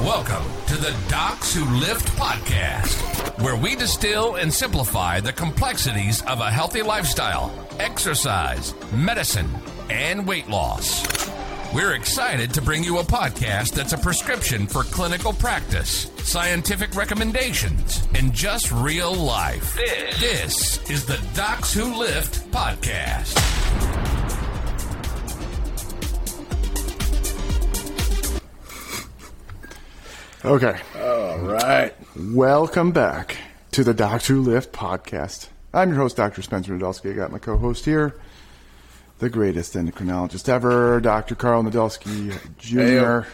Welcome to the Docs Who Lift podcast, where we distill and simplify the complexities of a healthy lifestyle, exercise, medicine, and weight loss. We're excited to bring you a podcast that's a prescription for clinical practice, scientific recommendations, and just real life. This is the Docs Who Lift podcast. Okay. All right. Welcome back to the Docs Who Lift podcast. I'm your host, Dr. Spencer Nadolski. I got my co-host here, the greatest endocrinologist ever, Dr. Carl Nadolski Jr. Hey,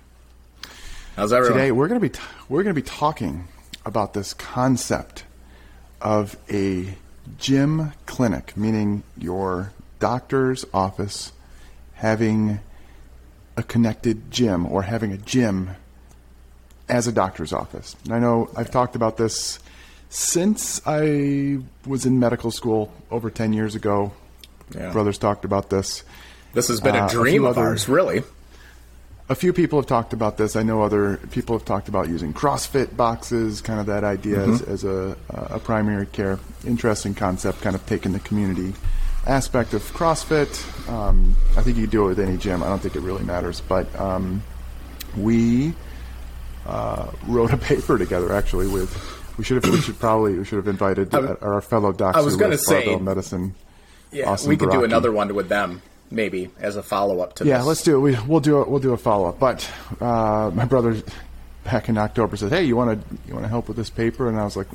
how's everyone? Today we're going to be talking about this concept of a gym clinic, meaning your doctor's office having a connected gym or having a gym as a doctor's office. And I know I've talked about this since I was in medical school over 10 years ago. Yeah. Brothers talked about this. This has been a dream of ours, really. A few people have talked about this. I know other people have talked about using CrossFit boxes, kind of that idea as a primary care. Interesting concept, kind of taking the community aspect of CrossFit. I think you can do it with any gym. I don't think it really matters. But we wrote a paper together, actually. We should have invited our fellow docs. I was going to say Barbell Medicine. Yeah, Austin we could do Baraki. another one with them, maybe as a follow up to this. Yeah, let's do it. We'll do a follow up. But my brother back in October said, "Hey, you want to help with this paper?" And I was like,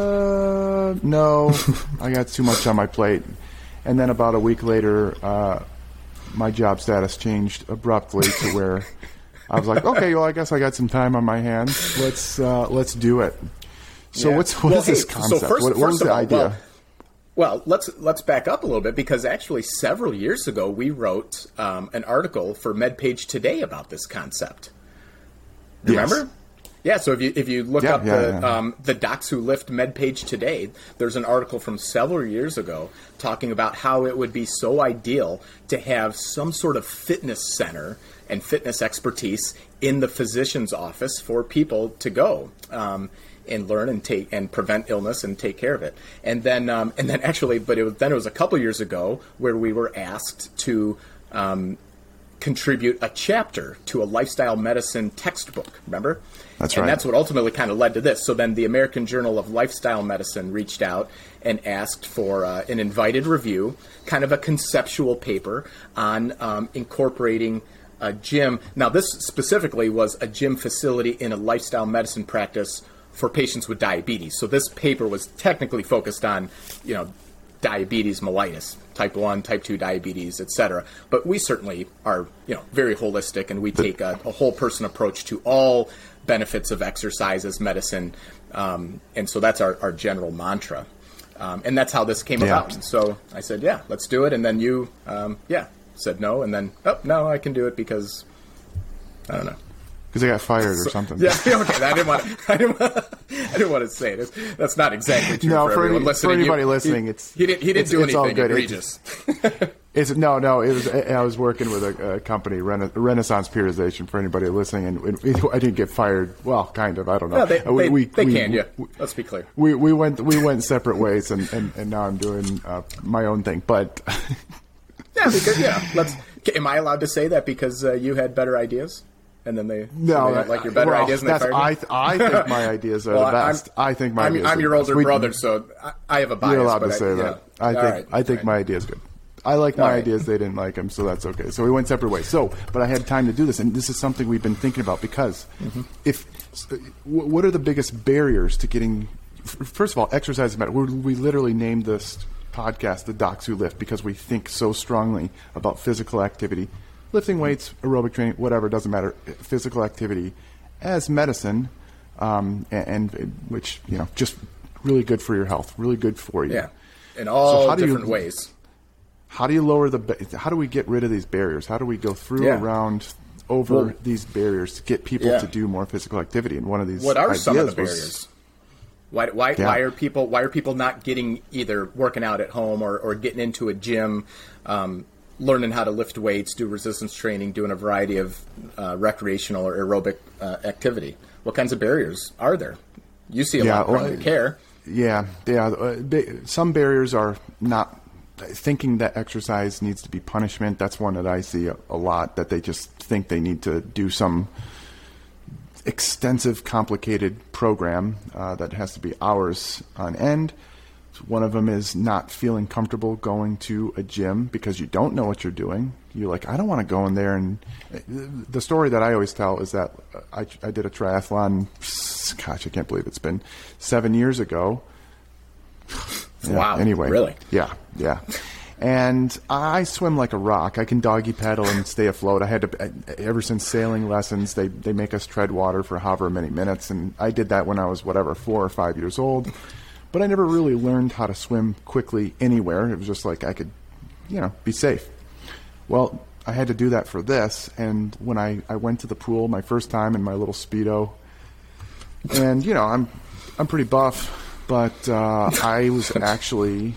"No, I got too much on my plate." And then about a week later, my job status changed abruptly to where I was like, "Okay, well, I guess I got some time on my hands. Let's do it." So Yeah. what is this concept? What was the idea? Well, let's back up a little bit, because actually several years ago we wrote an article for MedPage Today about this concept. Remember? Yes. Yeah, so if you look up the Docs Who Lift MedPage Today, there's an article from several years ago talking about how it would be so ideal to have some sort of fitness center and fitness expertise in the physician's office for people to go and learn and take and prevent illness and take care of it. And then actually, but it was a couple years ago where we were asked to contribute a chapter to a lifestyle medicine textbook. Remember? That's right. And that's what ultimately kind of led to this. So then the American Journal of Lifestyle Medicine reached out and asked for an invited review, kind of a conceptual paper on incorporating a gym. Now, this specifically was a gym facility in a lifestyle medicine practice for patients with diabetes. So this paper was technically focused on, diabetes mellitus, type 1, type 2 diabetes, etc. But we certainly are, very holistic, and we take a whole person approach to all benefits of exercise as medicine. And so that's our general mantra. And that's how this came about. And so I said, yeah, let's do it. And then you, said no. And then, no, I can do it because, I don't know. Because I got fired or something. Yeah, okay. I didn't want to say it. That's not exactly true for everyone listening. For anybody listening, he didn't do anything egregious. I was working with a company, Renaissance Periodization, for anybody listening, and I didn't get fired. Well, kind of. I don't know. No, they can. Yeah, let's be clear. We went separate ways, and now I'm doing my own thing. But yeah, because am I allowed to say that because you had better ideas? And then they don't like your better ideas, and they fired you? I think my ideas are the best. I'm your older brother, so I have a bias. You're allowed to say that. I think my idea is good. I like my ideas. They didn't like them, so that's okay. So we went separate ways. But I had time to do this, and this is something we've been thinking about because what are the biggest barriers to getting? First of all, exercise is better. We literally named this podcast the Docs Who Lift because we think so strongly about physical activity. Lifting weights, aerobic training, whatever, doesn't matter. Physical activity as medicine, and which, just really good for your health, really good for you. Yeah, in all different ways. How do you how do we get rid of these barriers? How do we go through, around, over these barriers to get people to do more physical activity? And one of these what are some of the barriers? Why are people not getting either working out at home or getting into a gym? learning how to lift weights, do resistance training, doing a variety of recreational or aerobic activity. What kinds of barriers are there? You see a lot of primary care. Yeah. Some barriers are not thinking that exercise needs to be punishment. That's one that I see a lot, that they just think they need to do some extensive, complicated program that has to be hours on end. One of them is not feeling comfortable going to a gym because you don't know what you're doing. You're like, I don't want to go in there. And the story that I always tell is that I did a triathlon, gosh, I can't believe it's been 7 years ago. Wow. Anyway. Really? Yeah. And I swim like a rock. I can doggy paddle and stay afloat. I had to, ever since sailing lessons, they make us tread water for however many minutes. And I did that when I was, 4 or 5 years old. But I never really learned how to swim quickly anywhere. It was just like I could, be safe. Well, I had to do that for this. And when I went to the pool my first time in my little Speedo, and, I'm pretty buff, but I was actually,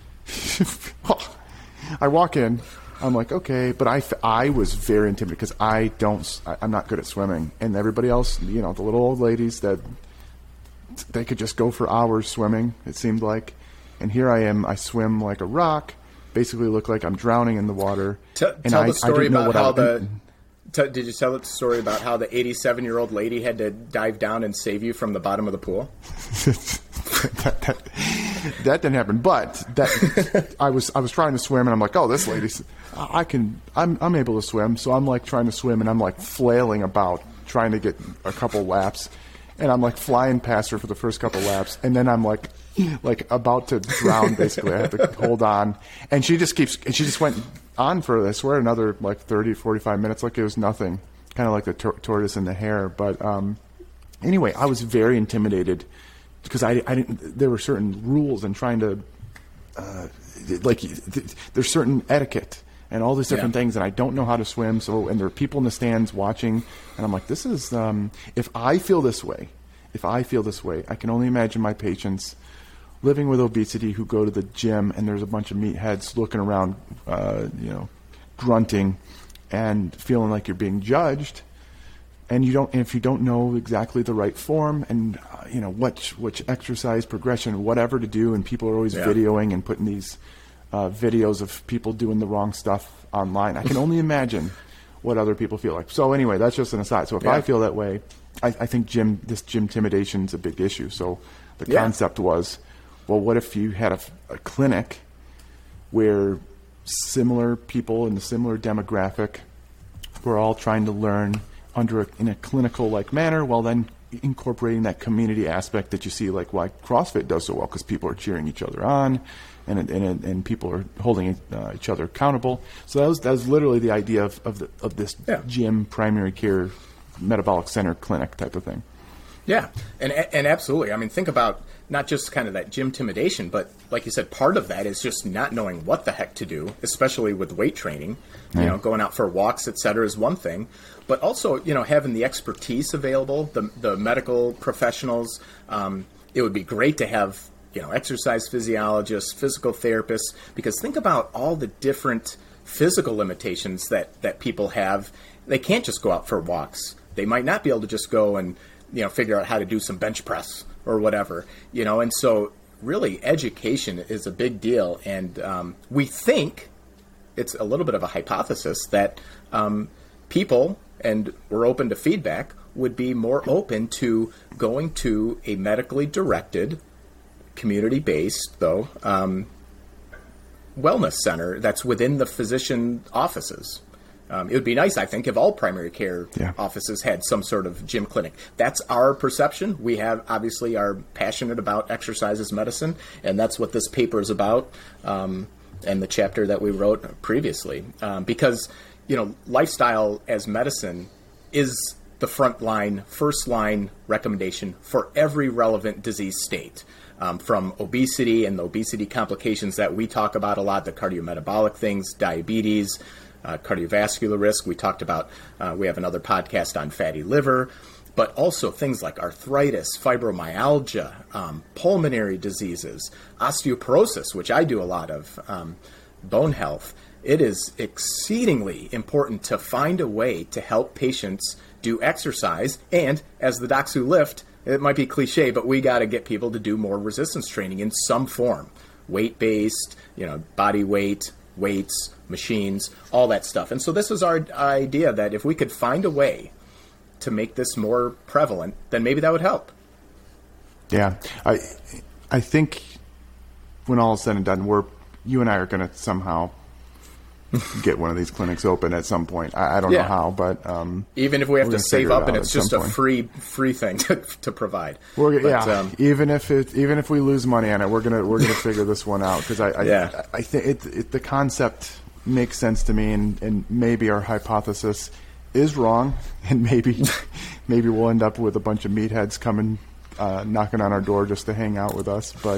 I walk in, I'm like, okay, but I was very intimidated because I'm not good at swimming. And everybody else, the little old ladies that they could just go for hours swimming, it seemed like. And here I am, I swim like a rock, basically look like I'm drowning in the water. Tell the story about how did you tell the story about how the 87-year-old lady had to dive down and save you from the bottom of the pool? That didn't happen, but I was trying to swim, and I'm like, oh, this lady's, I'm able to swim, so I'm like trying to swim, and I'm like flailing about trying to get a couple laps, and I'm like flying past her for the first couple laps, and then I'm like about to drown. Basically, I have to hold on, and she just went on for, I swear, another like 30, 45 minutes, like it was nothing, kind of like the tortoise and the hare. But anyway, I was very intimidated because I didn't. There were certain rules and trying to there's certain etiquette and all these different things, and I don't know how to swim. So, and there are people in the stands watching, and I'm like, this is if I feel this way, I can only imagine my patients living with obesity who go to the gym and there's a bunch of meatheads looking around, grunting and feeling like you're being judged. And if you don't know exactly the right form and which exercise progression, whatever to do, and people are always videoing and putting these videos of people doing the wrong stuff online. I can only imagine what other people feel like. So anyway, that's just an aside. So if I feel that way, I think this gym intimidation is a big issue. So the concept was, well, what if you had a clinic where similar people in a similar demographic were all trying to learn in a clinical-like manner, while then incorporating that community aspect that you see, like why CrossFit does so well, because people are cheering each other on, and people are holding each other accountable. So that was literally the idea of this gym primary care metabolic center clinic type of thing. Yeah, and absolutely. I mean, think about not just kind of that gym intimidation, but like you said, part of that is just not knowing what the heck to do, especially with weight training. Going out for walks, et cetera, is one thing. But also, having the expertise available, the medical professionals. It would be great to have, exercise physiologists, physical therapists, because think about all the different physical limitations that people have. They can't just go out for walks. They might not be able to just go and figure out how to do some bench press or whatever, and so really education is a big deal. And we think it's a little bit of a hypothesis that people, and we're open to feedback, would be more open to going to a medically directed, community-based, though, wellness center that's within the physician offices. It would be nice, I think, if all primary care offices had some sort of gym clinic. That's our perception. We obviously are passionate about exercise as medicine, and that's what this paper is about, and the chapter that we wrote previously. Because, lifestyle as medicine is the first line recommendation for every relevant disease state. From obesity and the obesity complications that we talk about a lot, the cardiometabolic things, diabetes, cardiovascular risk. We talked about, we have another podcast on fatty liver, but also things like arthritis, fibromyalgia, pulmonary diseases, osteoporosis, which I do a lot of, bone health. it is exceedingly important to find a way to help patients do exercise. And as the Docs Who Lift, it might be cliche, but we got to get people to do more resistance training in some form. Weight-based, body weight, weights, machines, all that stuff. And so this is our idea that if we could find a way to make this more prevalent, then maybe that would help. Yeah. I think when all is said and done, you and I are going to somehow get one of these clinics open at some point. I don't know how, but even if we have to save up and it's just a free thing to provide. Even if we lose money on it, we're gonna figure this one out, because I think the concept makes sense to me, and maybe our hypothesis is wrong, and maybe we'll end up with a bunch of meatheads coming knocking on our door just to hang out with us. But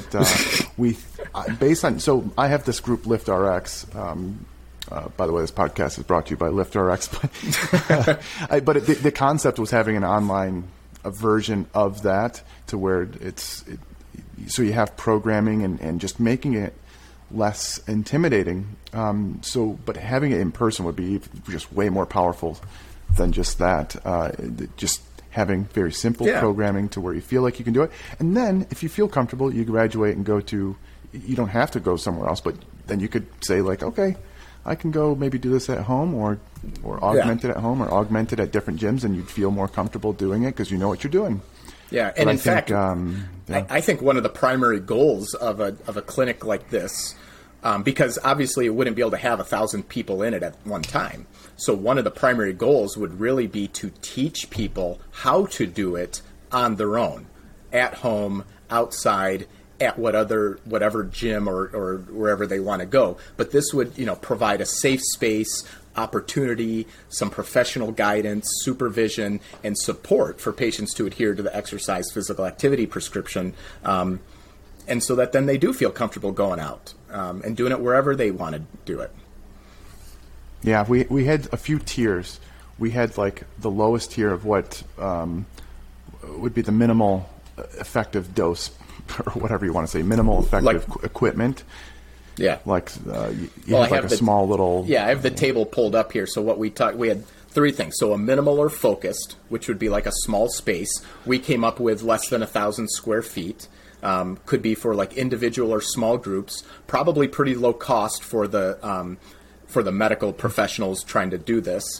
so I have this group LiftRx. By the way, this podcast is brought to you by LiftRx. But the concept was having an online version of that, to where so you have programming and just making it less intimidating. But having it in person would be just way more powerful than just that. Just having very simple programming to where you feel like you can do it. And then if you feel comfortable, you graduate and you don't have to go somewhere else, but then you could say, like, okay, I can go maybe do this at home, or augment it at home, or augment it at different gyms, and you'd feel more comfortable doing it because you know what you're doing. Yeah, and in fact, I think one of the primary goals of a clinic like this, because obviously it wouldn't be able to have 1,000 people in it at one time. So one of the primary goals would really be to teach people how to do it on their own, at home, outside, at whatever gym or wherever they want to go. But this would, provide a safe space, opportunity, some professional guidance, supervision, and support for patients to adhere to the exercise physical activity prescription. And so that then they do feel comfortable going out and doing it wherever they want to do it. Yeah, we had a few tiers. We had like the lowest tier of what would be the minimal effective dose, or whatever you want to say, minimal effective equipment. Yeah. Like you have like a small little... Yeah, I have the table pulled up here. So what we had three things. So a minimal or focused, which would be like a small space. We came up with less than 1,000 square feet. Could be for like individual or small groups. Probably pretty low cost for the medical professionals trying to do this.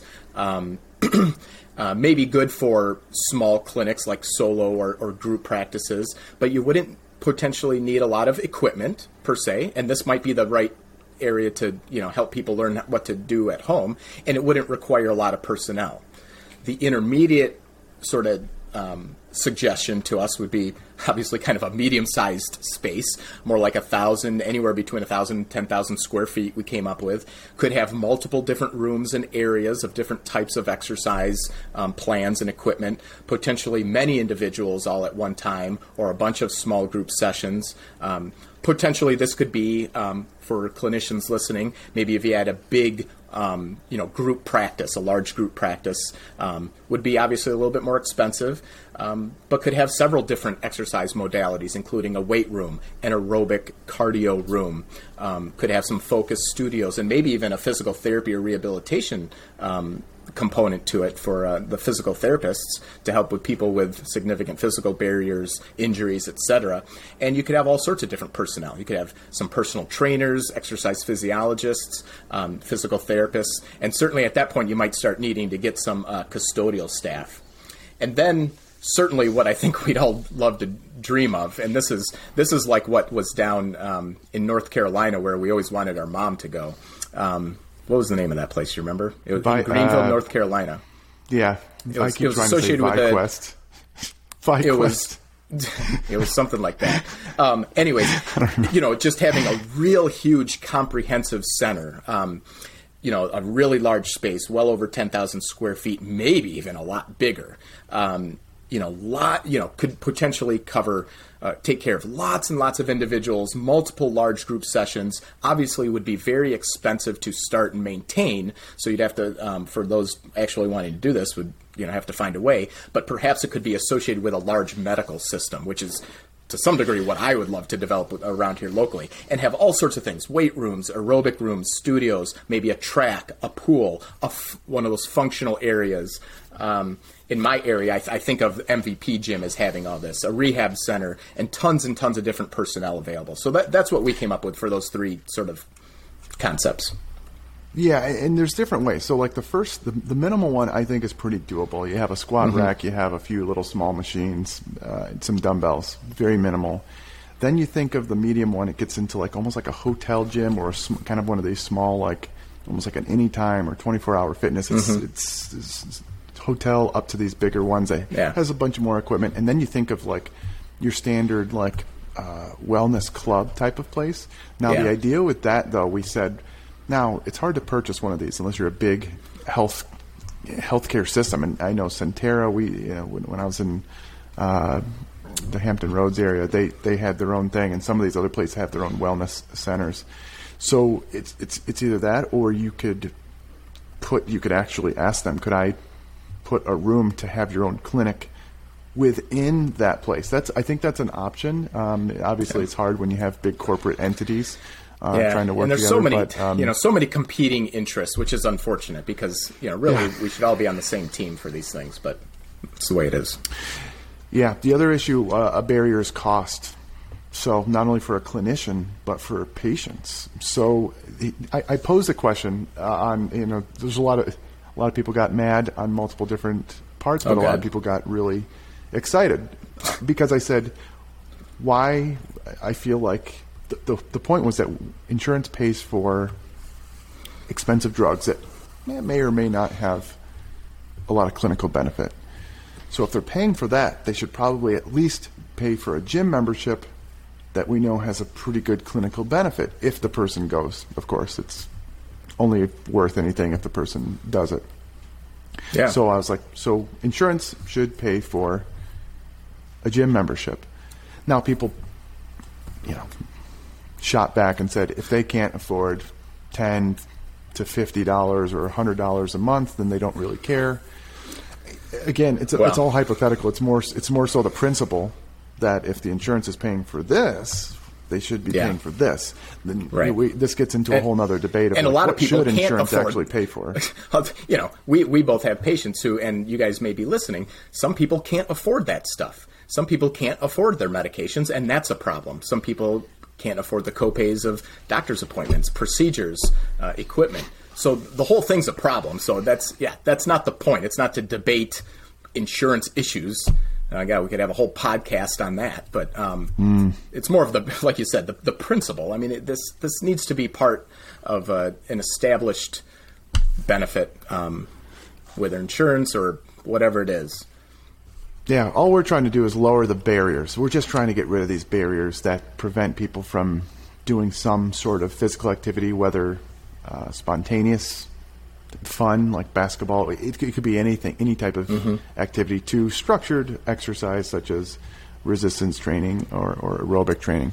Maybe good for small clinics like solo or group practices, but you wouldn't potentially need a lot of equipment per se, and this might be the right area to help people learn what to do at home, and it wouldn't require a lot of personnel. The intermediate sort of suggestion to us would be obviously kind of a medium-sized space, more like 1,000, anywhere between 1,000 and 10,000 square feet we came up with. Could have multiple different rooms and areas of different types of exercise plans and equipment, potentially many individuals all at one time, or a bunch of small group sessions. Potentially this could be, for clinicians listening, maybe if you had a big group practice, a large group practice, would be obviously a little bit more expensive, but could have several different exercise modalities, including a weight room, an aerobic cardio room, could have some focused studios, and maybe even a physical therapy or rehabilitation component to it for the physical therapists to help with people with significant physical barriers, injuries, etc. And you could have all sorts of different personnel. You could have some personal trainers, exercise physiologists, physical therapists, and certainly at that point you might start needing to get some custodial staff. And then certainly what I think we'd all love to dream of, and this is like what was down in North Carolina where we always wanted our mom to go. What was the name of that place? You remember? It was in Greenville, North Carolina. Yeah, it was associated with ViQuest. ViQuest. It was something like that. Anyways, just having a real huge, comprehensive center. A really large space, well over 10,000 square feet, maybe even a lot bigger. Could potentially take care of lots and lots of individuals, multiple large group sessions. Obviously would be very expensive to start and maintain. So you'd have to, for those actually wanting to do this, would have to find a way. But perhaps it could be associated with a large medical system, which is to some degree what I would love to develop around here locally, and have all sorts of things: weight rooms, aerobic rooms, studios, maybe a track, a pool, one of those functional areas. In my area, I think of MVP Gym as having all this, a rehab center, and tons of different personnel available. So that's what we came up with for those three sort of concepts. Yeah, and there's different ways. So like the minimal one I think is pretty doable. You have a squat rack, you have a few little small machines, some dumbbells, very minimal. Then you think of the medium one, it gets into like almost like a hotel gym or kind of one of these small, like almost like an Anytime or 24-hour fitness. It's hotel up to these bigger ones that has a bunch of more equipment. And then you think of like your standard like wellness club type of place. Now the idea with that though, we said, now it's hard to purchase one of these unless you're a big healthcare system. And I know Centera, when I was in the Hampton Roads area, they had their own thing, and some of these other places have their own wellness centers. So it's either that, or you could actually ask them, could I put a room to have your own clinic within that place? I think that's an option. Obviously, it's hard when you have big corporate entities trying to work and there's together. So many competing interests, which is unfortunate because really we should all be on the same team for these things, but it's the way it is. Yeah, the other issue, a barrier is cost. So not only for a clinician, but for patients. So I posed a question on, there's a lot of people got mad on multiple different parts, but a lot of people got really excited because I said, why I feel like the point was that insurance pays for expensive drugs that may or may not have a lot of clinical benefit. So if they're paying for that, they should probably at least pay for a gym membership that we know has a pretty good clinical benefit if the person goes. Of course, it's only worth anything if the person does it. Yeah. So I was like, so insurance should pay for a gym membership. Now people, shot back and said if they can't afford $10 to $50 or $100 a month, then they don't really care. Again, it's all hypothetical. It's more so the principle that if the insurance is paying for this, they should be paying for this. Then this gets into a whole other debate of what should insurance actually pay for. We both have patients who, and you guys may be listening, some people can't afford that stuff. Some people can't afford their medications, and that's a problem. Some people can't afford the copays of doctor's appointments, procedures, equipment. So the whole thing's a problem. So that's not the point. It's not to debate insurance issues. We could have a whole podcast on that. But it's more of like you said, the principle. I mean, this needs to be part of an established benefit, whether insurance or whatever it is. Yeah, all we're trying to do is lower the barriers. We're just trying to get rid of these barriers that prevent people from doing some sort of physical activity, whether spontaneous, fun, like basketball. It could be anything, any type of activity, to structured exercise such as resistance training or aerobic training.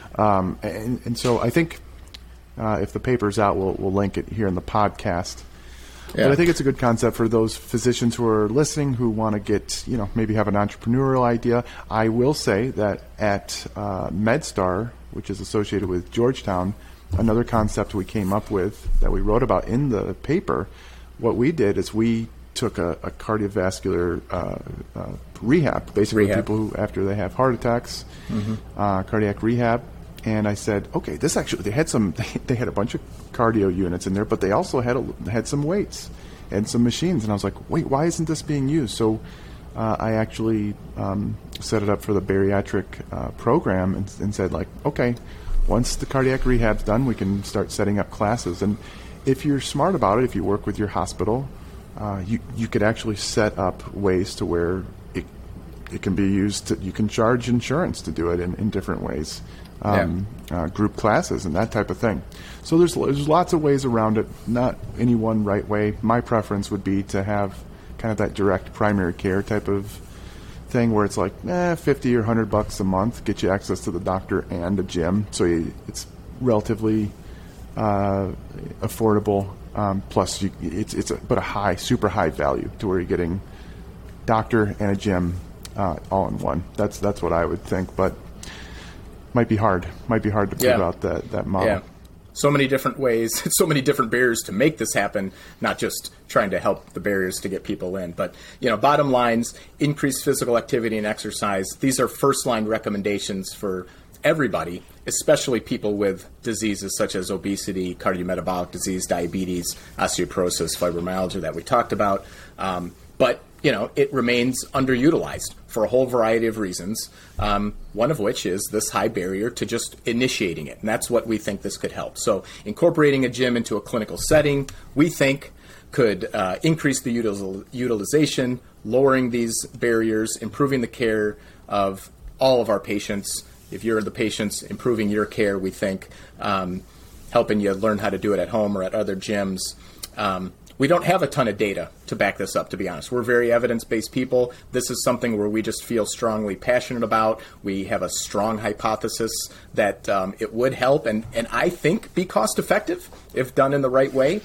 And so I think if the paper's out, we'll link it here in the podcast. Yeah. But I think it's a good concept for those physicians who are listening who want to get, maybe have an entrepreneurial idea. I will say that at MedStar, which is associated with Georgetown, another concept we came up with that we wrote about in the paper, what we did is we took a cardiovascular rehab, basically people who, after they have heart attacks, cardiac rehab. And I said, okay, this actually, they had a bunch of cardio units in there, but they also had some weights and some machines. And I was like, wait, why isn't this being used? So I actually set it up for the bariatric program and said, like, okay, once the cardiac rehab's done, we can start setting up classes. And if you're smart about it, if you work with your hospital, you could actually set up ways to where it can be used. You can charge insurance to do it in different ways. Group classes and that type of thing. So there's lots of ways around it, not any one right way. My preference would be to have kind of that direct primary care type of thing where it's like $50 or $100 a month, get you access to the doctor and a gym. So it's relatively affordable. Plus, it's a super high value to where you're getting doctor and a gym all in one. That's what I would think. But might be hard to figure out that model. Yeah. So many different ways, so many different barriers to make this happen, not just trying to help the barriers to get people in. But, bottom lines, increased physical activity and exercise. These are first-line recommendations for everybody, especially people with diseases such as obesity, cardiometabolic disease, diabetes, osteoporosis, fibromyalgia that we talked about. But it remains underutilized for a whole variety of reasons, one of which is this high barrier to just initiating it. And that's what we think this could help. So incorporating a gym into a clinical setting, we think, could increase the utilization, lowering these barriers, improving the care of all of our patients. If you're the patients, improving your care, we think, helping you learn how to do it at home or at other gyms. We don't have a ton of data to back this up, to be honest. We're very evidence-based people. This is something where we just feel strongly passionate about. We have a strong hypothesis that it would help and I think be cost-effective if done in the right way.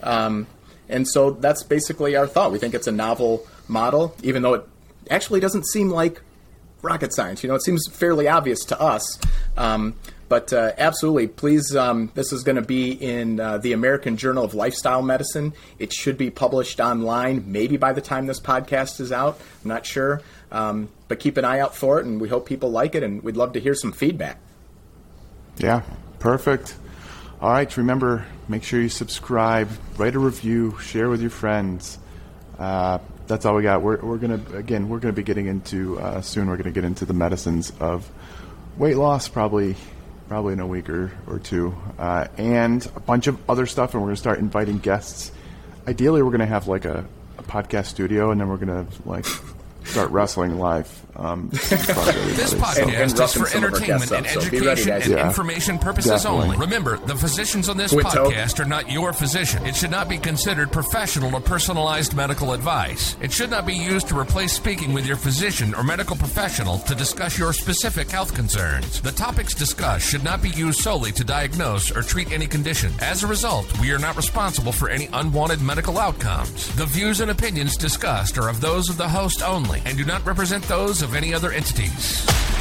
And so that's basically our thought. We think it's a novel model, even though it actually doesn't seem like rocket science. It seems fairly obvious to us. But absolutely, please, this is going to be in the American Journal of Lifestyle Medicine. It should be published online, maybe by the time this podcast is out. I'm not sure. But keep an eye out for it, and we hope people like it, and we'd love to hear some feedback. Yeah, perfect. All right, remember, make sure you subscribe, write a review, share with your friends. That's all we got. We're gonna be getting into soon. We're gonna get into the medicines of weight loss, probably in a week or two, and a bunch of other stuff. And we're gonna start inviting guests. Ideally, we're gonna have like a podcast studio, and then we're gonna start wrestling live. This podcast is for entertainment and education and information purposes only. Remember, the physicians on this podcast are not your physician. It should not be considered professional or personalized medical advice. It should not be used to replace speaking with your physician or medical professional to discuss your specific health concerns. The topics discussed should not be used solely to diagnose or treat any condition. As a result, we are not responsible for any unwanted medical outcomes. The views and opinions discussed are of those of the host only and do not represent those of any other entities.